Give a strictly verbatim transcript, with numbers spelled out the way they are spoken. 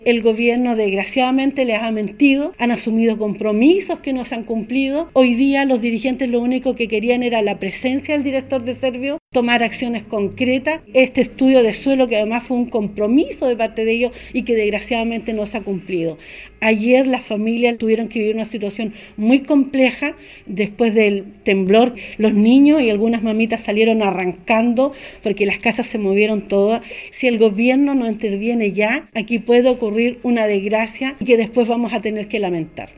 El gobierno desgraciadamente les ha mentido, han asumido compromisos que no se han cumplido. Hoy día los dirigentes lo único que querían era la presencia del director de Servio, tomar acciones concretas. Este estudio de suelo que además fue un compromiso de parte de ellos y que desgraciadamente no se ha cumplido. Ayer las familias tuvieron que vivir una situación muy compleja después del temblor. Los niños y algunas mamitas salieron arrancando porque las casas se movieron todas. Si el gobierno no interviene ya, aquí puede ocurrir una desgracia que después vamos a tener que lamentar.